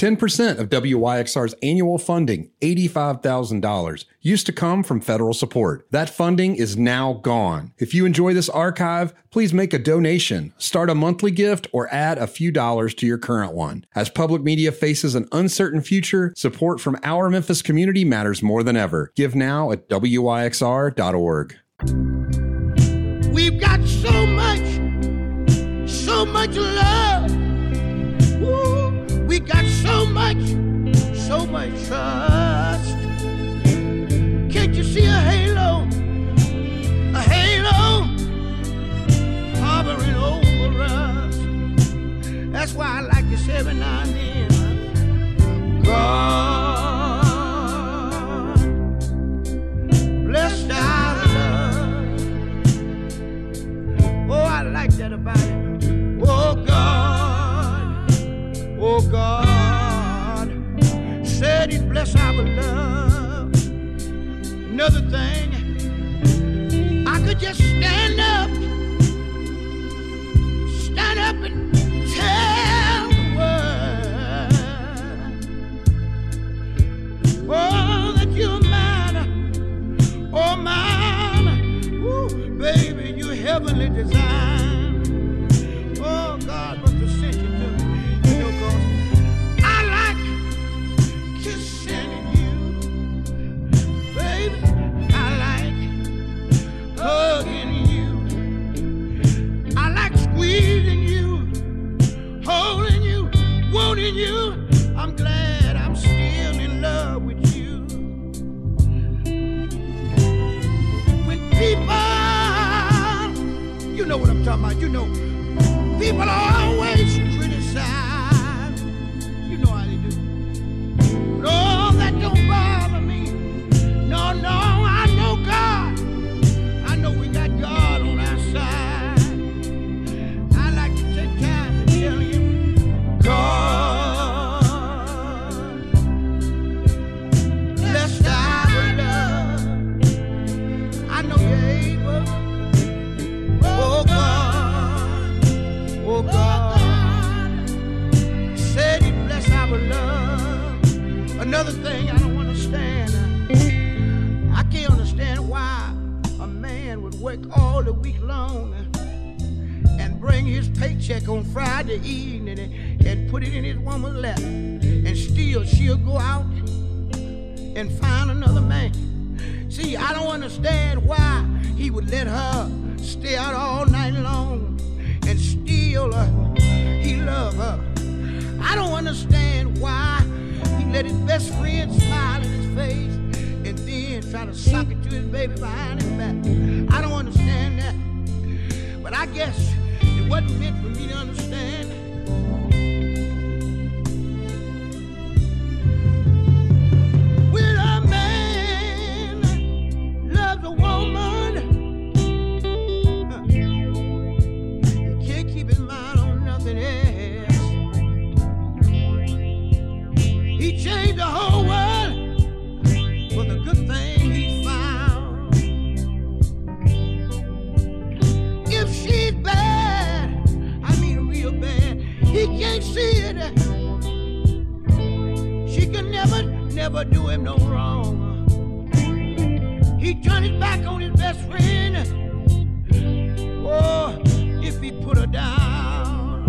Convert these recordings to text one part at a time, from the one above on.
10% of WYXR's annual funding, $85,000, used to come from federal support. That funding is now gone. If you enjoy this archive, please make a donation, start a monthly gift, or add a few dollars to your current one. As public media faces an uncertain future, support from our Memphis community matters more than ever. Give now at WYXR.org. We've got so much love. Woo. We got so much trust. Can't you see a halo hovering over us? That's why I like to say every now and then, God bless our love. Oh, I like that about it. Oh God, said He'd bless our love. Another thing, I could just stand up and tell the world, oh, that you're mine, oh mine, ooh, baby, you're heavenly designed. Oh God, must have sent you to me. Hugging you, I like squeezing you, holding you, wanting you. I'm glad I'm still in love with you. When people, you know what I'm talking about, you know, people are always criticized. You know how they do. But oh, that don't bother me. No, I know God. We got God on our side. I like to take time to tell you, God bless our love. I know you're able. Oh God, said He'd bless our love. Another thing I don't understand. I can't understand why a man would work all the week long and bring his paycheck on Friday evening and put it in his woman's lap, and still she'll go out and find another man. See, I don't understand why he would let her stay out all night long and still he love her. I don't understand why he let his best friend smile in his face and then try to sock it to his baby behind his back. I don't understand that. But I guess it wasn't meant for me to understand. When a man loves a woman, he can't keep his mind on nothing else. He changed the whole world for the good thing he found. If she's bad, I mean real bad, he can't see it. She can never do him no wrong. He turned his back on his best friend. Oh, if he put her down.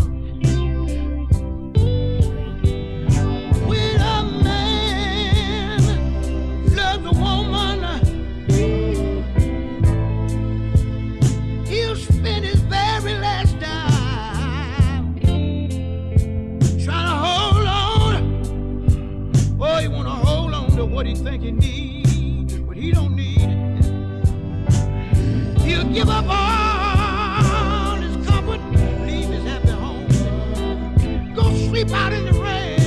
When a man loves a woman, he'll spend his very last dime trying to hold on. Oh, he wanna hold on to what he think he needs, but he don't need it. He'll give up all his comfort, leave his happy home, go sleep out in the rain.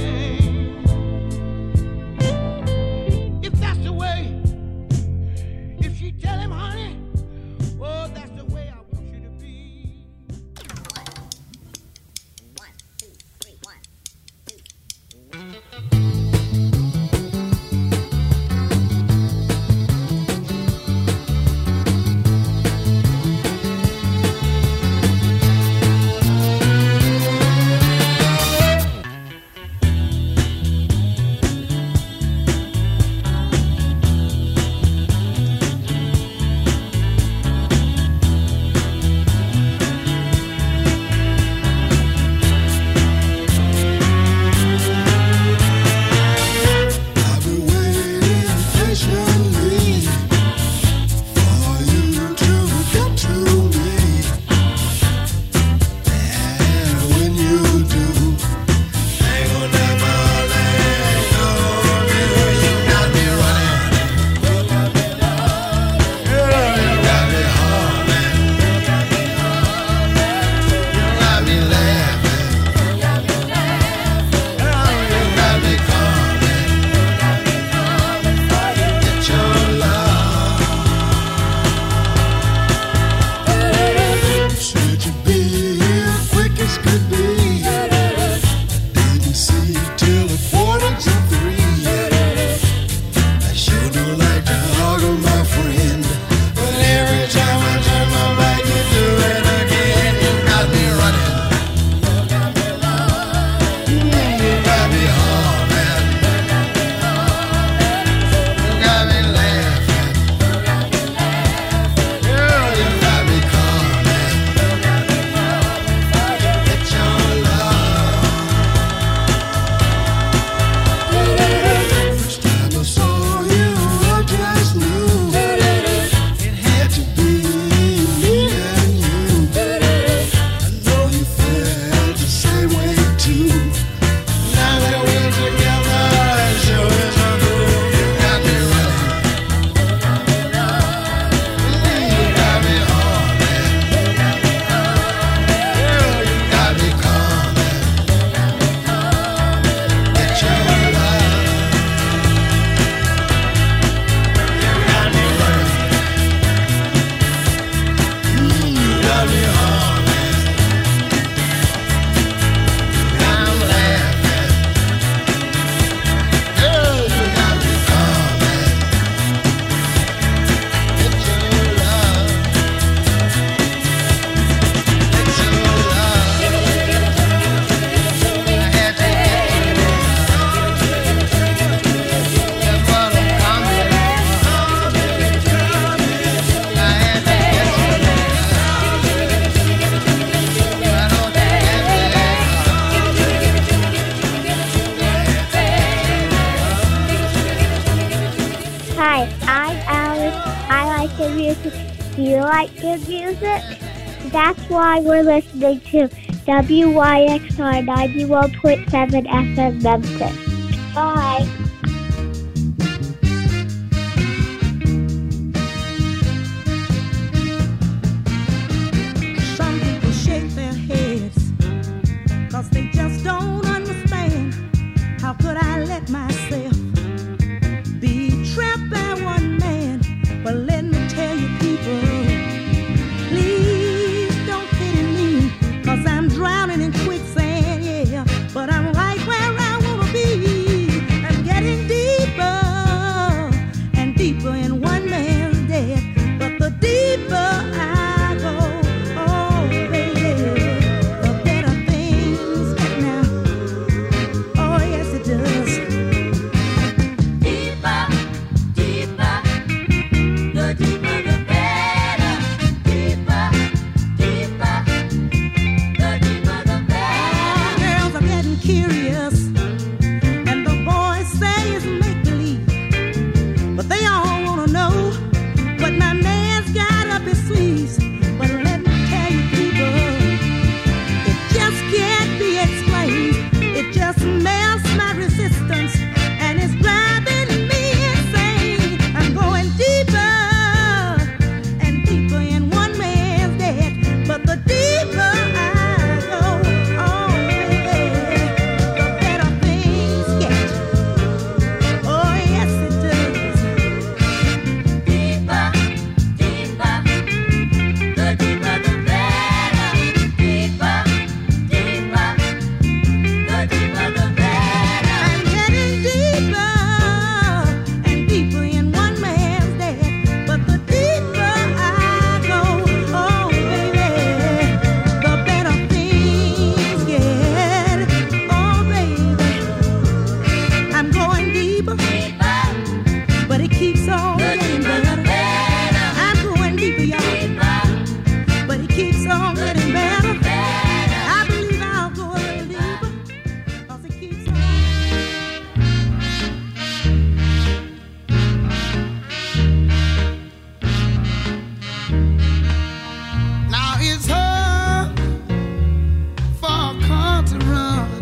If that's the way, if she tell him, honey, oh, that's the way I want you to be. 1, 2, 3, 1, 2. good music? Do you like good music? That's why we're listening to WYXR 91.7 FM Memphis. Bye. Some people shake their heads 'cause they just don't understand. How could I let myself be trapped by one man? But let me tell you, people, please don't pity me, 'cause I'm drowning in quicksand, yeah. But I'm right where I wanna be. I'm getting deeper and deeper in one man's debt. But the deeper I go, oh baby, the better things get now. Oh yes it does. Deeper, deeper, the deeper the better. Deeper, deeper, the deeper the better. Girls are getting curious, and the boys say it's make-believe. But they all wanna know what my man's got up his sleeves. But let me tell you, people, it just can't be explained. It just melts my resistance, and it's driving me insane. I'm going deeper and deeper in one man's debt. But the deeper I go, oh baby, the better things get. Oh yes it does. Deeper, deeper, the deeper the better. Deeper, deeper, the deeper the better. I'm getting deeper and deeper in one man's debt. But the deeper I go, oh baby, the better things get. Oh baby, I'm going deeper, but it keeps on getting better. I'm going deeper, y'all, but it keeps on getting better. I believe I'll go a little deeper, 'cause it keeps on. Now it's hard for a car to run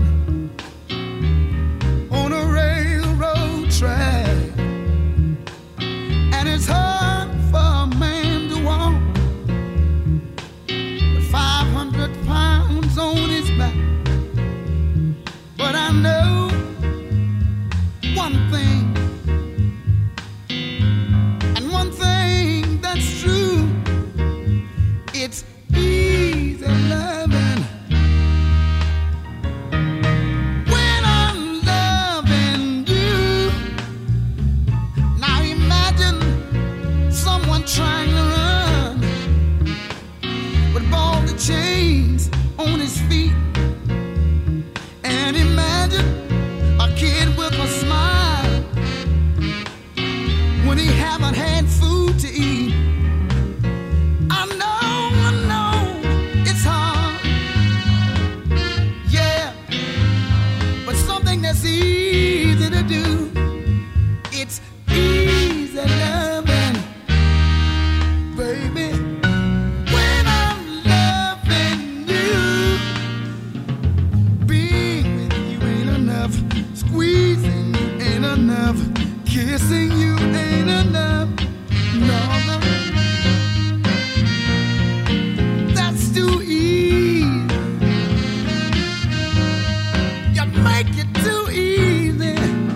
on a railroad track, and it's hard for a man to walk with 500 pounds on his back. But I know one thing, and one thing that's true. It's easy loving when I'm loving you. Now imagine someone trying to run with all the chains on his feet, and imagine a kid with a smile when he haven't had food to eat. I know, it's hard, yeah, but something that's easy to do. It's easy loving, baby. When I'm loving you, being with you ain't enough, squeezing you ain't enough, kissing you ain't enough, no. That's too easy. You make it too easy.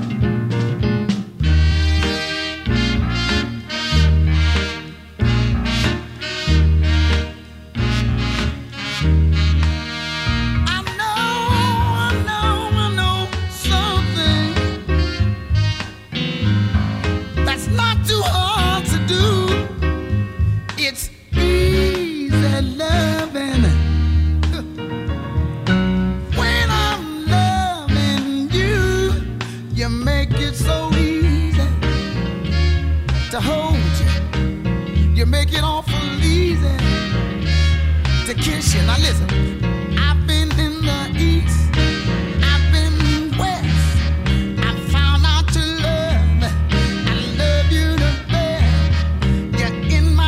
I know something that's not too hard to do. It's easy loving. When I'm loving you, you make it so easy to hold you. You make it awful easy to kiss you. Now listen, I've been in the east, I've been west, I found out to love, I love you the best. You're in my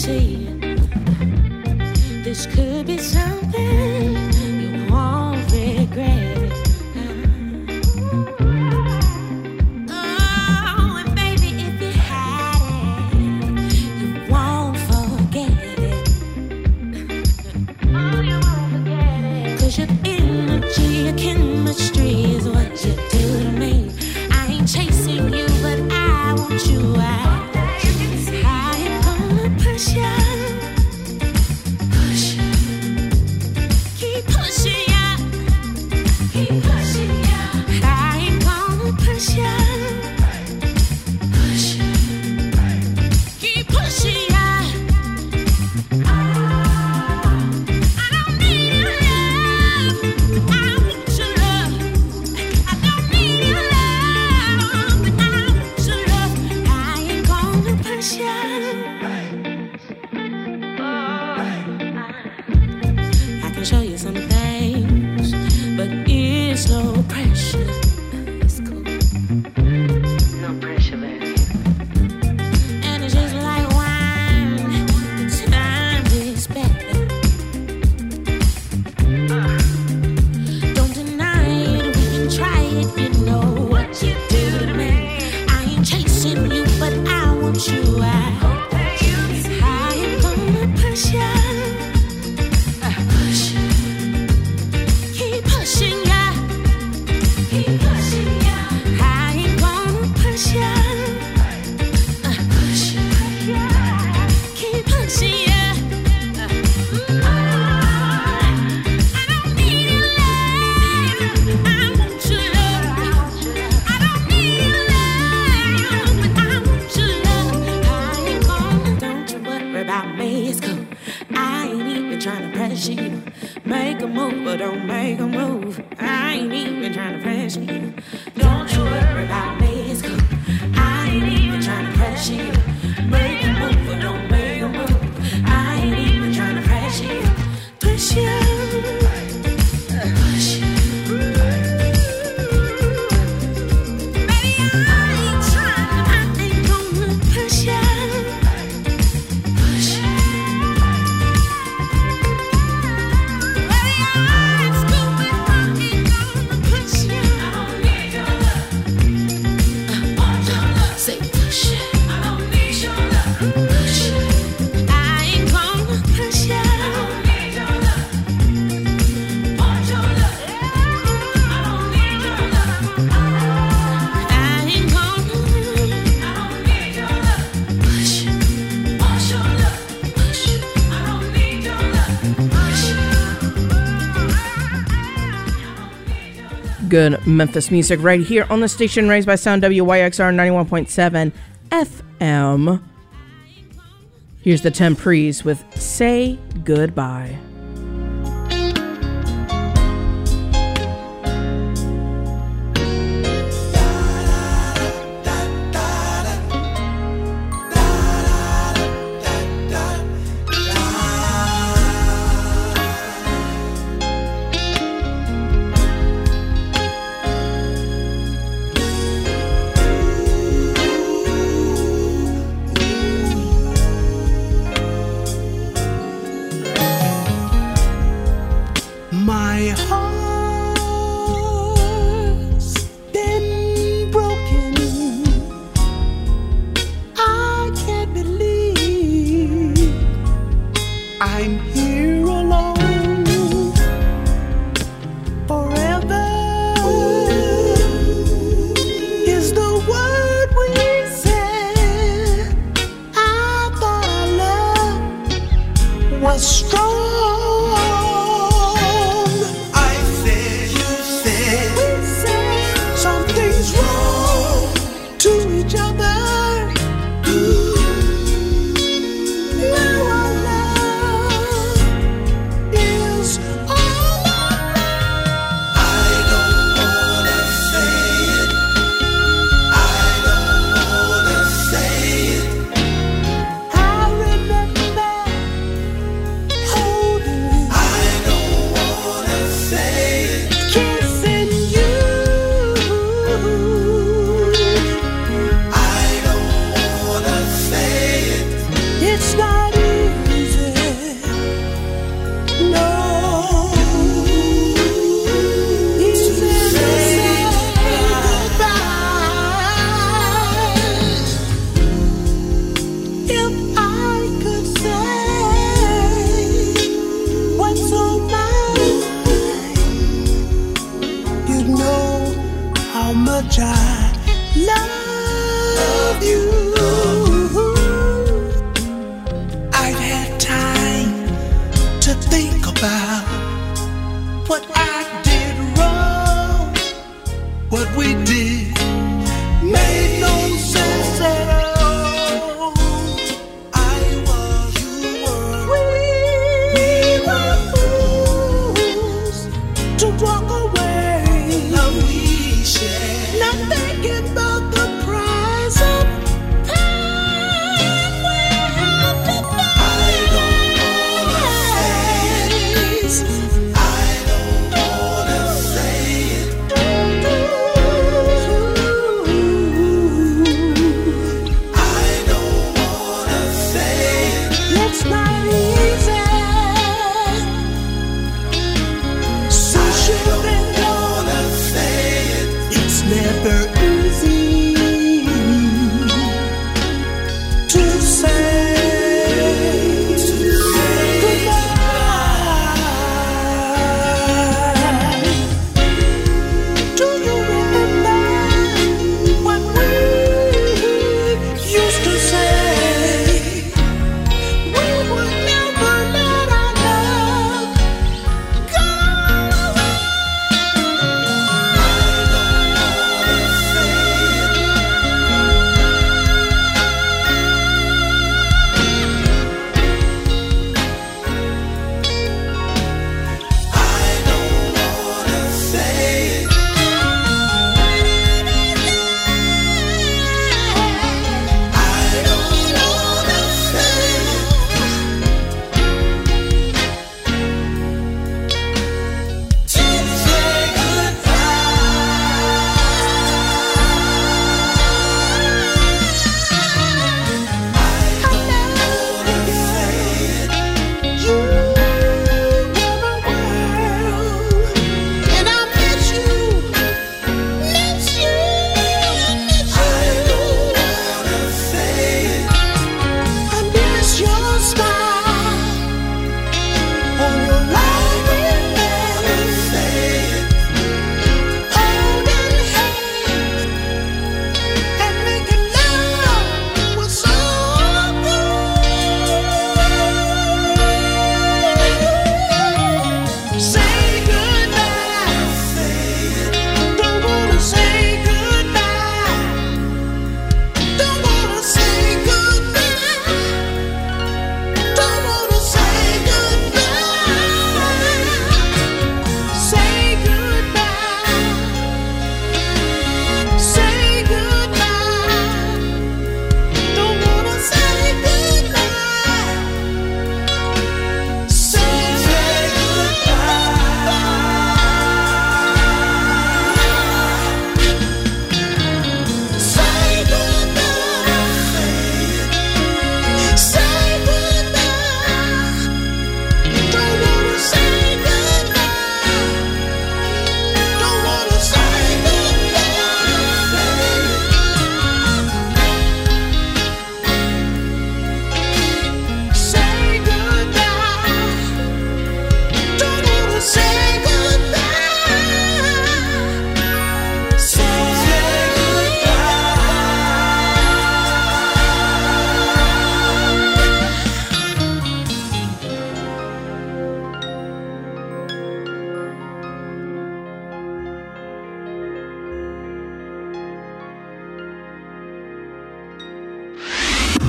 see this could be something you won't regret. Oh, and baby, if you had it, you won't forget it. Oh, you won't forget it. 'Cause your energy, your chemistry is what you do to me. I ain't chasing you, but I want you. I ain't gonna push you. Push you. Keep pushing you. Keep pushing you. I ain't gonna push you. Push you. Keep pushing you. I don't need your love. I want your love. I don't need your love. I want your love. I ain't gonna push you. I can show you some things, but it's no pressure. It's cool. No pressure, baby. And it's just like wine. The time is better. Don't deny it, we can try it. You know what you do to me. I ain't chasing you, but I want you. I ain't gonna push you. Push you. Keep pushing ya. Keep pushing ya. I ain't gonna push ya. Push you. Keep pushing ya. I don't need your love. I want your love. I don't need your love, but I want your love. I ain't gonna. Don't you worry about me. It's cool. I ain't even trying to pressure you. Make a move, but don't make a move. I ain't even trying to pressure you. Don't you worry about me. It's cool. I ain't even trying to pressure you. Make a move, but don't make a move. I ain't even trying to pressure you. Push you. Push you. Baby, I ain't trying. I ain't gonna push you. Push you. Baby, I'm stupid. I ain't gonna push you. I don't need your love. Say push you. I don't need your love. Push you. I ain't gonna push you. I don't need your love. Want your love. I don't need your love. I ain't gonna. I don't need your love. Push you. Want your love. Push you. I don't need your love. Push you. Good Memphis music right here on the station Raised by Sound WYXR 91.7 FM. Here's the Temprees with Say Goodbye.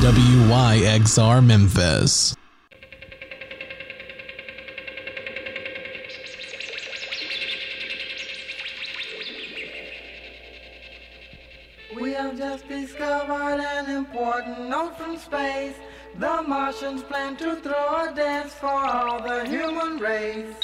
WYXR Memphis. We have just discovered an important note from space. The Martians plan to throw a dance for all the human race.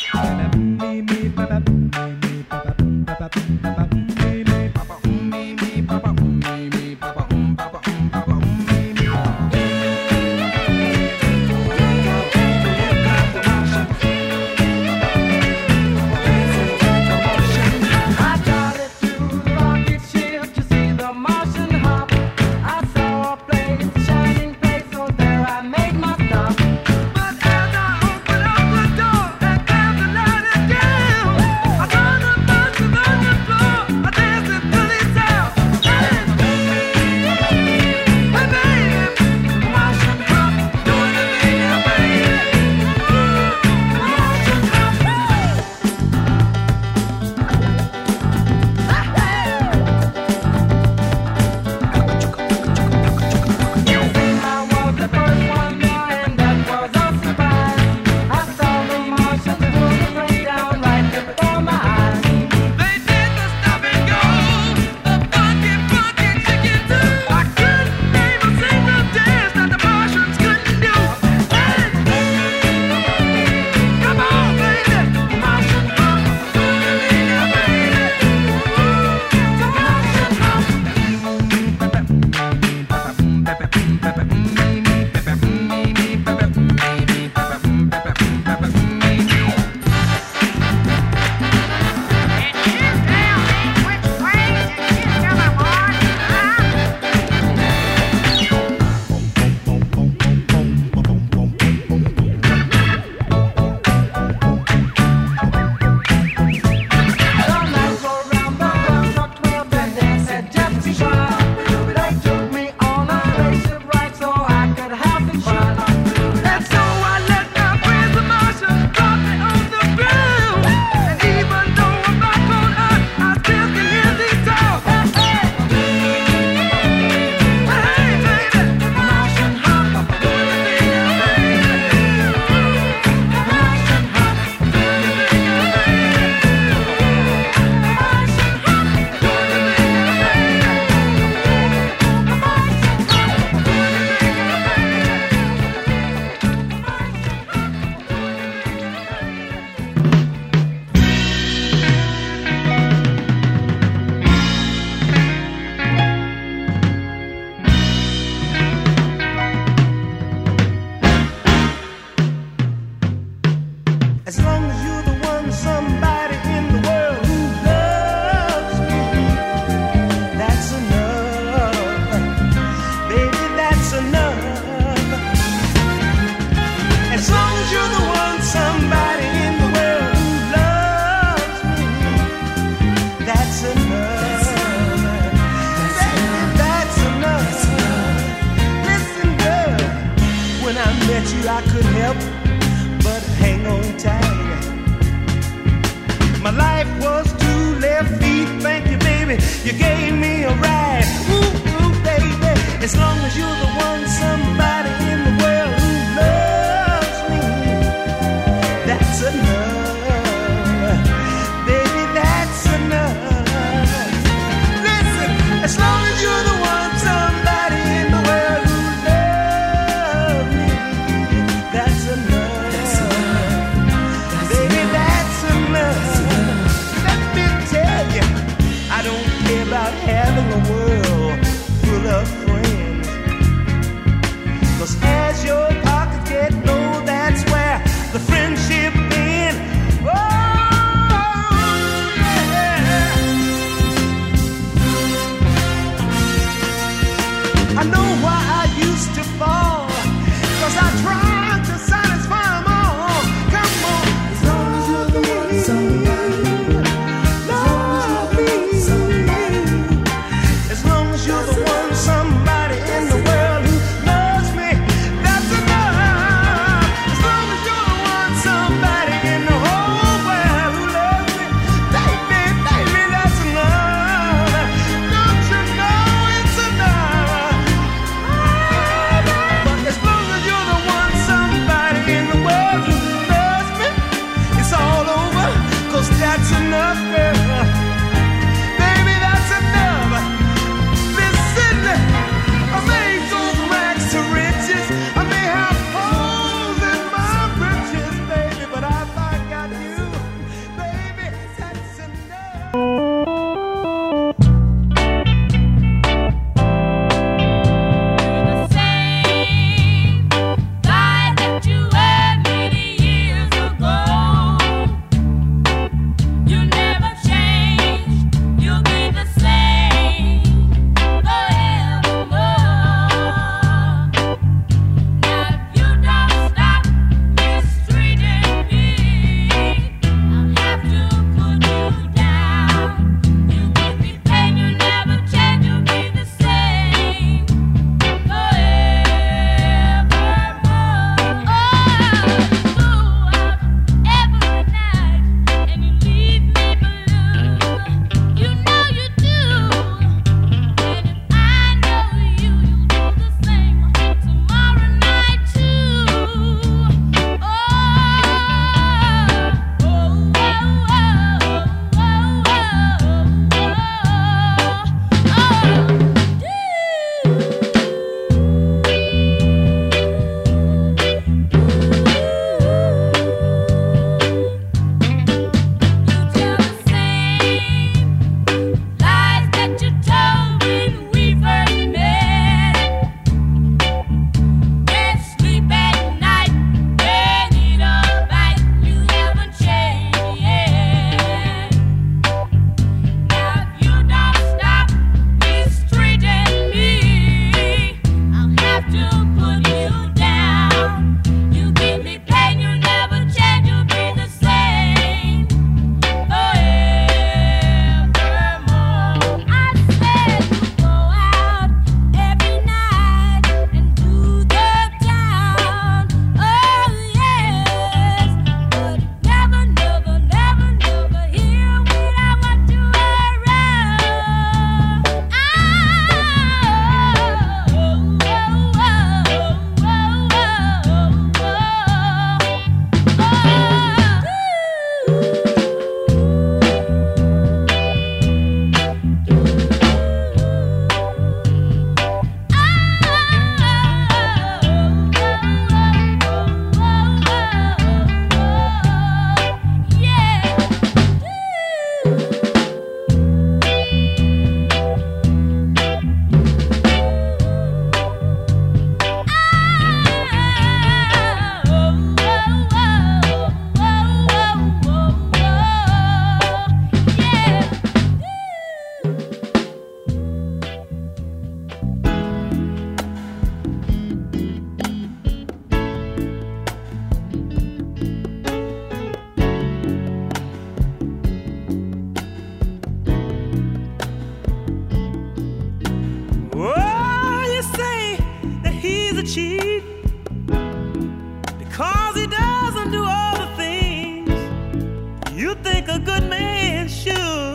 a good man should.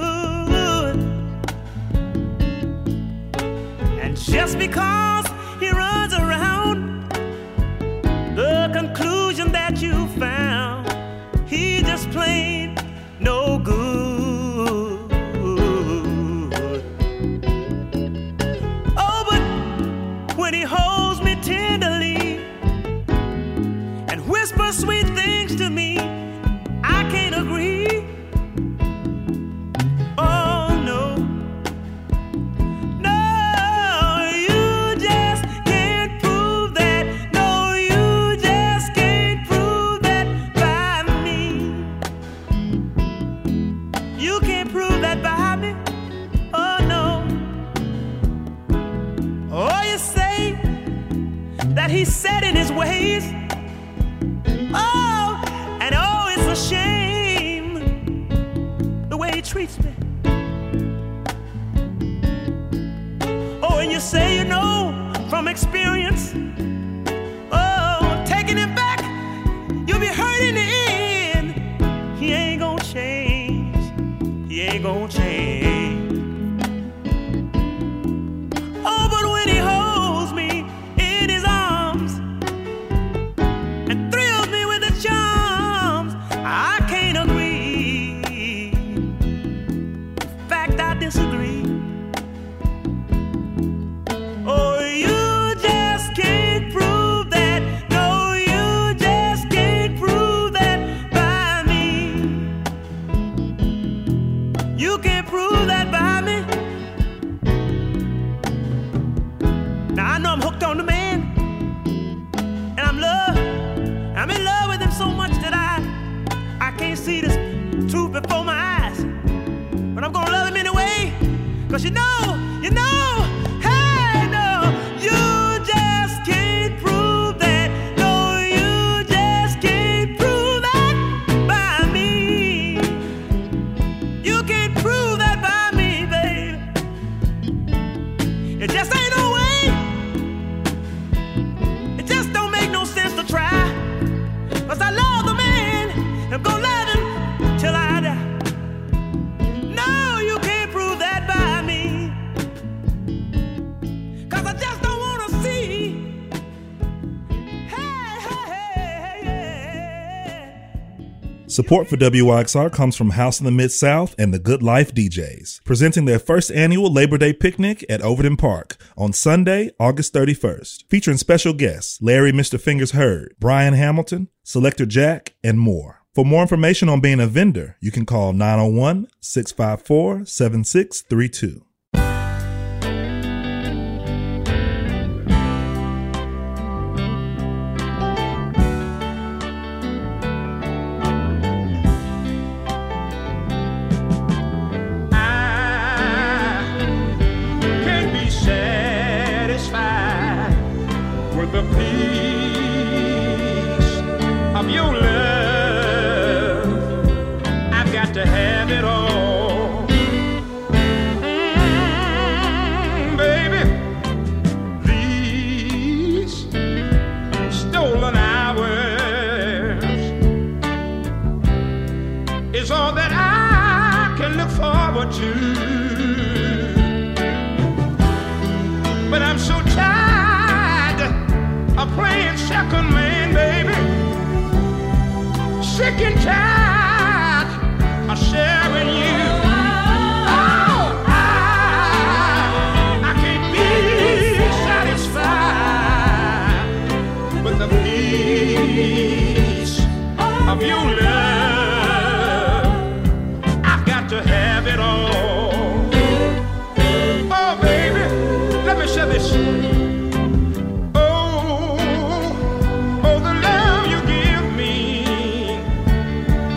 And just because he runs around the conclusion that you found, he just plain no good. Oh, but when he holds me tenderly and whispers sweet things to me, I can't agree. Oh no, no, you just can't prove that. No, you just can't prove that by me. You can't prove that by me. Oh no. Oh, you say that he's set in his ways. Oh, and oh, it's a shame the way he treats me. Oh, and you say you know from experience. Oh, taking him back, you'll be hurt in the end. He ain't gonna change. He ain't gonna change. Oh, but when he holds me in his arms and thrills me with the charms, I can't agree. In fact, I disagree. Oh, you just can't prove that. No, you just can't prove that by me. You can't prove that by me. Now I know I'm hooked on the man, and I'm in love with him so much that I can't see this truth before my eyes. But I'm gonna love him anyway, 'cause you know, hey, no, you just can't prove that. No, you just can't prove that by me. You can't prove that by me, baby. It just ain't no way. It just don't make no sense to try. 'Cause I love the man, I'm gonna love him till I die. No, you can't prove that by me. 'Cause I just don't wanna see. Support for WYXR comes from House in the Mid-South and the Good Life DJs, presenting their first annual Labor Day picnic at Overton Park on Sunday, August 31st, featuring special guests Larry Mr. Fingers Hurd, Brian Hamilton, Selector Jack, and more. For more information on being a vendor, you can call 901-654-7632. Can't be satisfied with the peace of your love. I've got to have it all. Baby, these stolen hours is all that I can look forward to. But I'm so tired of playing second man, baby. Sick and tired of sharing you. Oh, I can't be satisfied with the peace of your love. I've got to have it all. Oh, baby, let me share this. Oh, the love you give me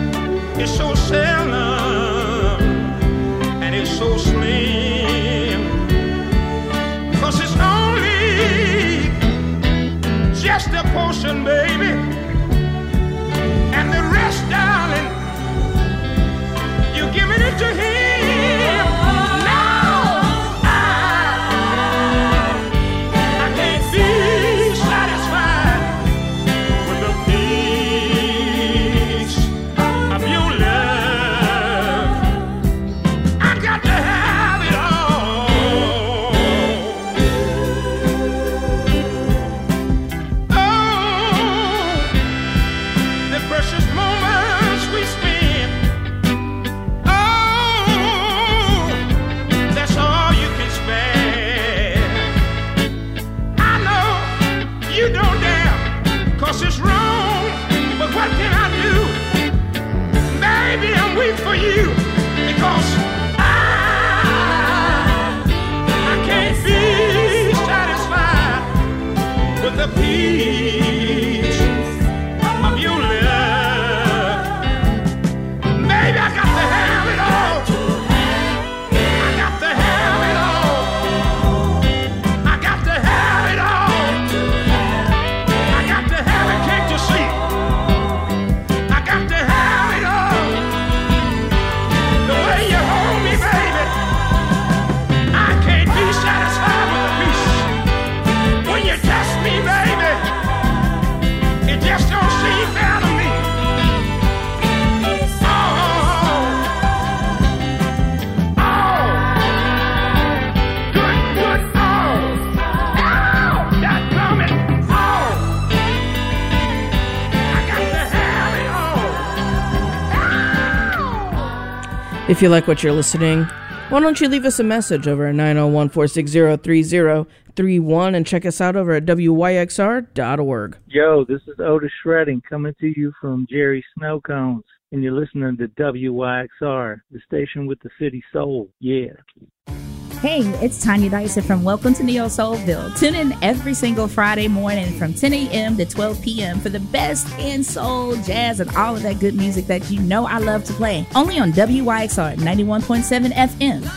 If you like what you're listening, why don't you leave us a message over at 901-460-3031 and check us out over at wyxr.org. Yo, this is Otis Shredding coming to you from Jerry Snowcones, and you're listening to WYXR, the station with the city soul. Yeah. Hey, it's Tanya Dyson from Welcome to Neo Soulville. Tune in every single Friday morning from 10 a.m. to 12 p.m. for the best in soul, jazz, and all of that good music that you know I love to play. Only on WYXR 91.7 FM.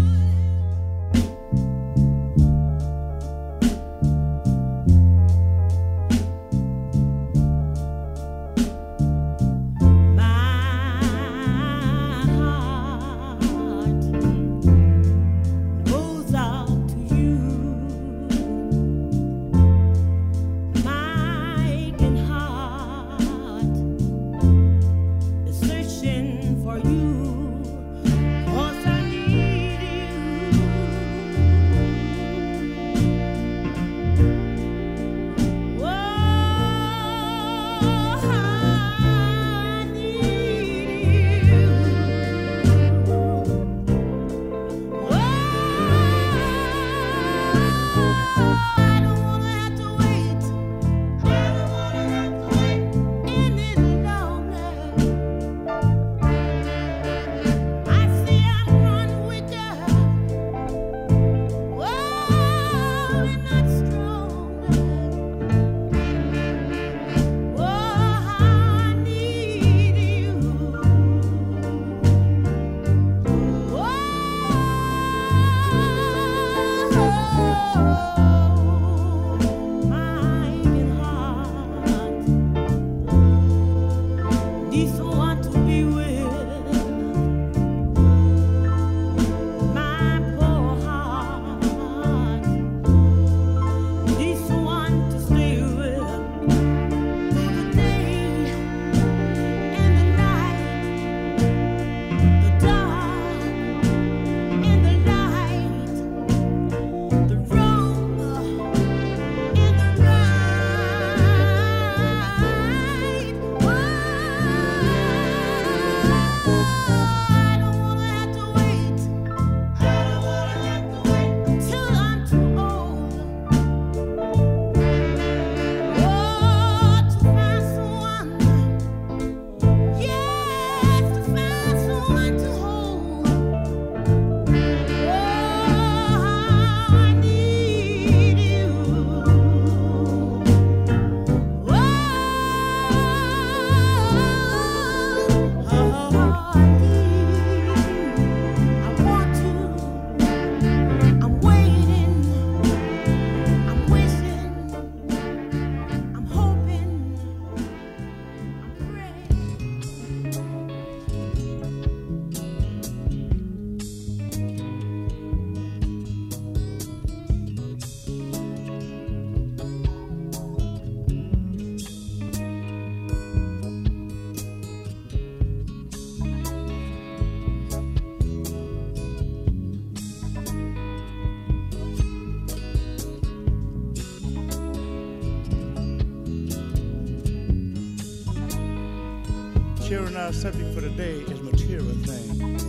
Our subject for today is material things,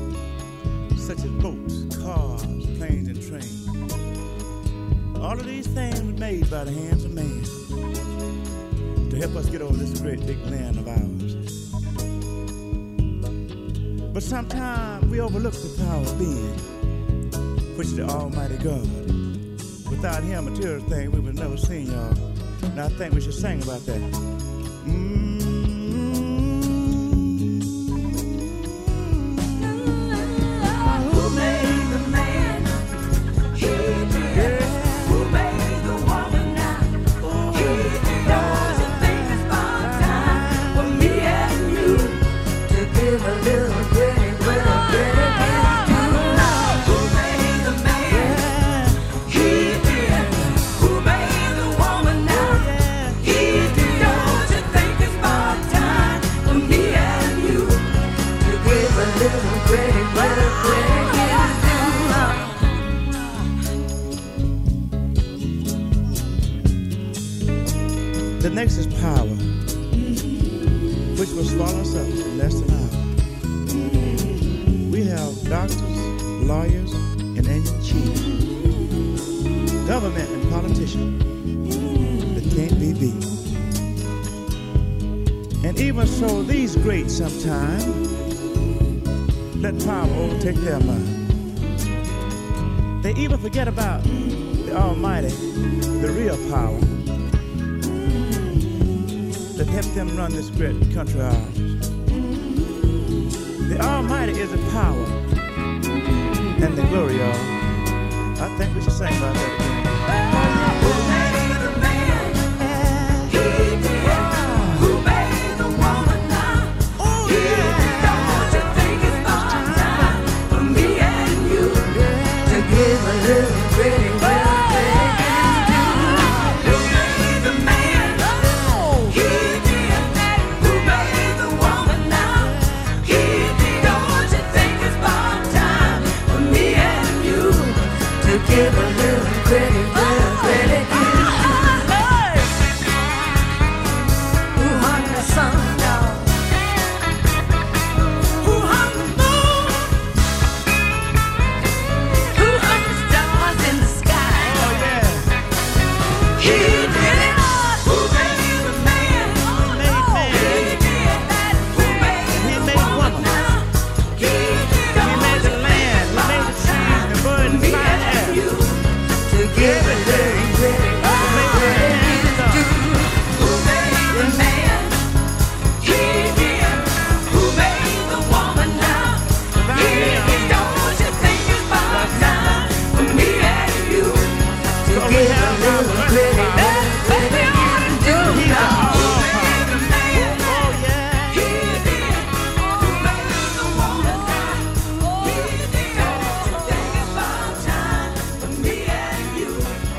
such as boats, cars, planes, and trains. All of these things were made by the hands of man to help us get over this great big land of ours. But sometimes we overlook the power of being, which is the Almighty God. Without Him, material things we would never seen, y'all. And I think we should sing about that. The next is power, which will swallow us up in less than an hour. We have doctors, lawyers, and engine chiefs, government and politicians that can't be beat. And even so, these greats sometimes let power overtake their mind. They even forget about the Almighty, the real power that helped them run this great country of ours. The Almighty is the power and the glory of. I think we should sing about that again. Give a little credit, credit. Who hung the sun, y'all? Who hung the moon? Who hung the stars in the sky? Oh yeah. He did it. Who made the man? Who made man? He did that. Who made the woman? He made the land. He made the trees, the birds, the fire. Give a little credit, who made the man? He did. Who made the woman now? He did. Don't you think it's about time for me and you to give a little credit? That's what we ought to do now. Who made the man? He did. Who made the woman now? He did. Don't you think it's about time for me and you?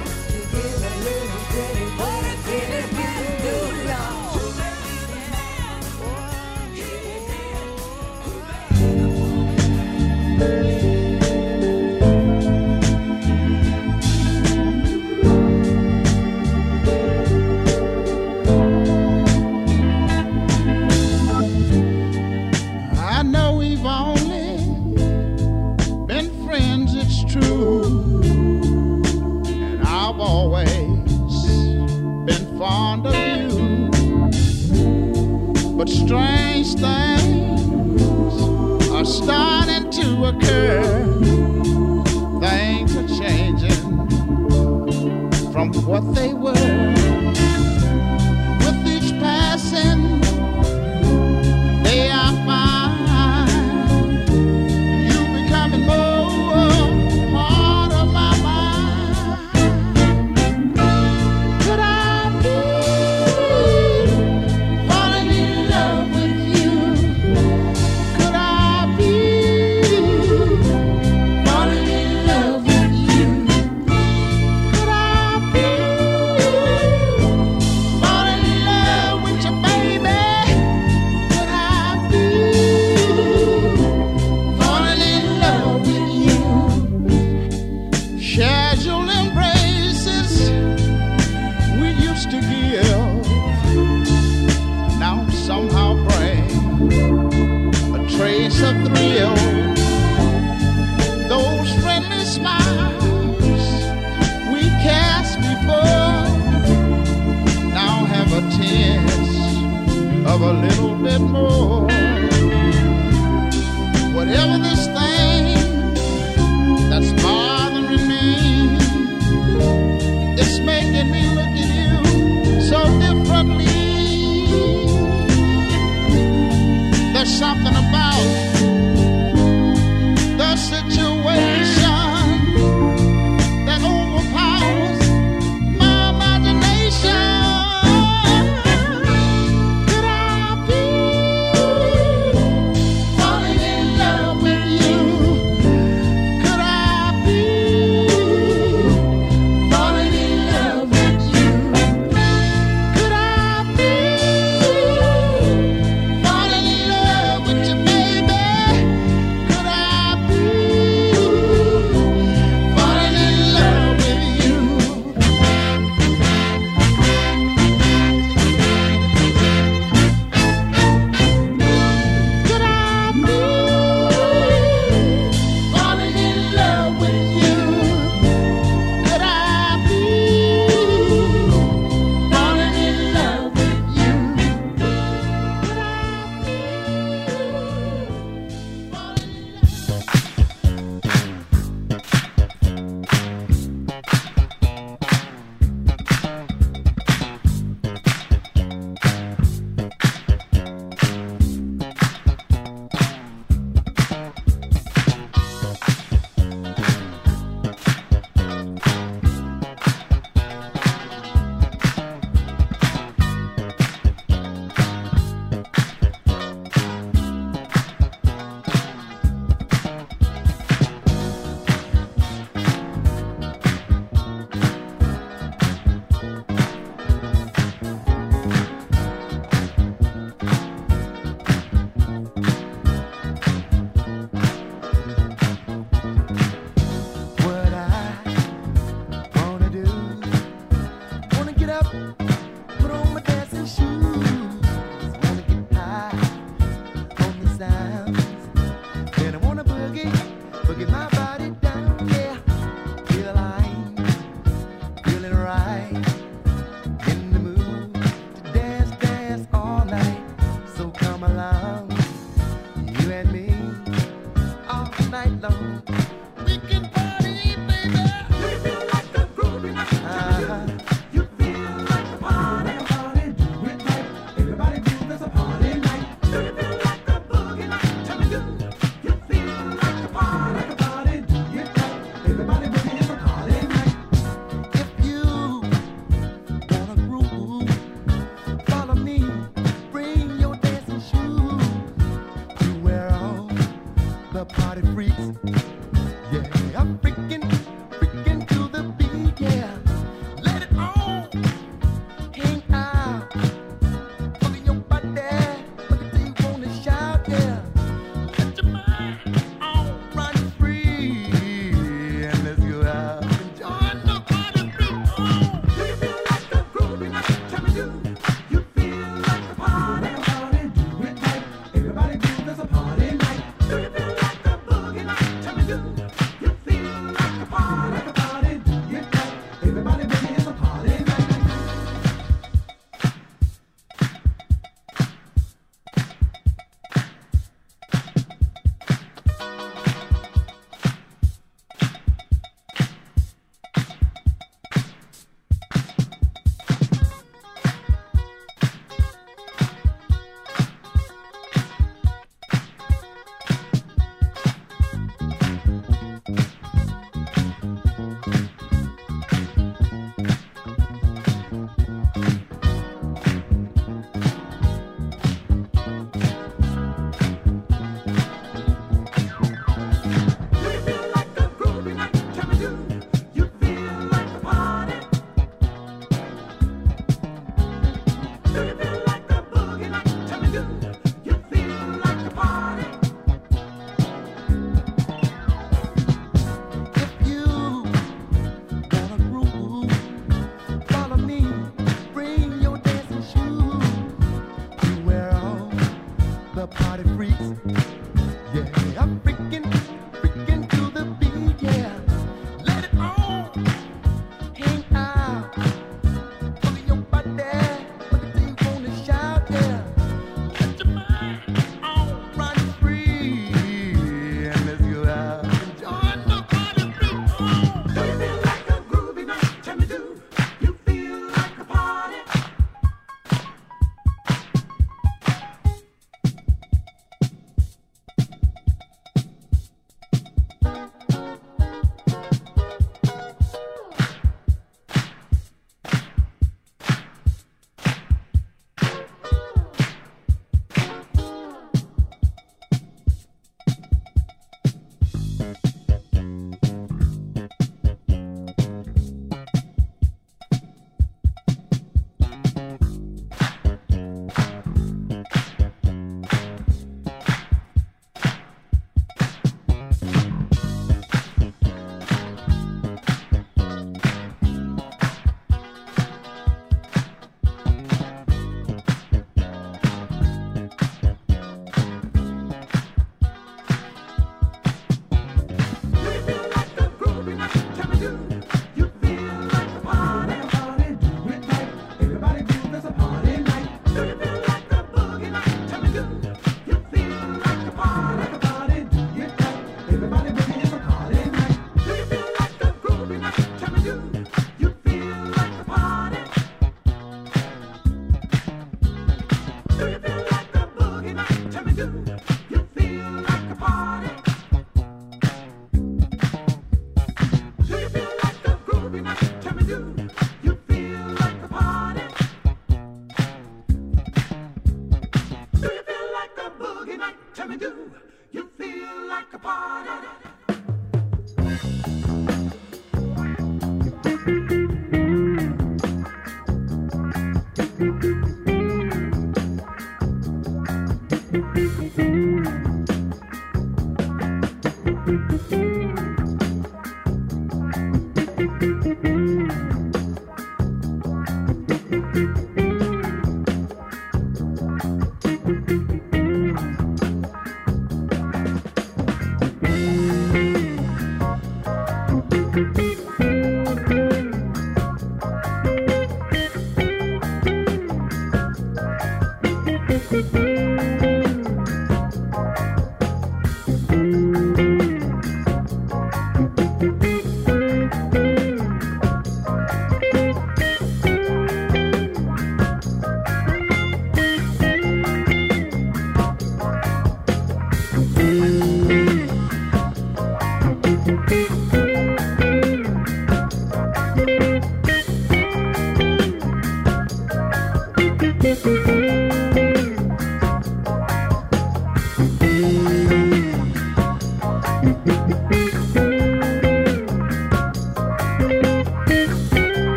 I know we've only been friends, it's true. And I've always been fond of you. But strange things are starting to occur. Things are changing from what they were. With each passing day I find you becoming more part of my mind. Could I be falling in love with you? Could I be falling in love with you? Could I be falling in love with you, baby? Could I be falling in love with you? Casual embraces we used to give now somehow bring a trace of thrill. Those friendly smiles we cast before now have a taste of a little bit more. Whatever this thing that's bothering me, it's making me look at you so differently. There's something about the situation that overpowers my imagination. Could I be falling in love with you? Could I be falling in love with you? Could I be falling in love with you,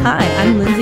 Hi, I'm Lindsay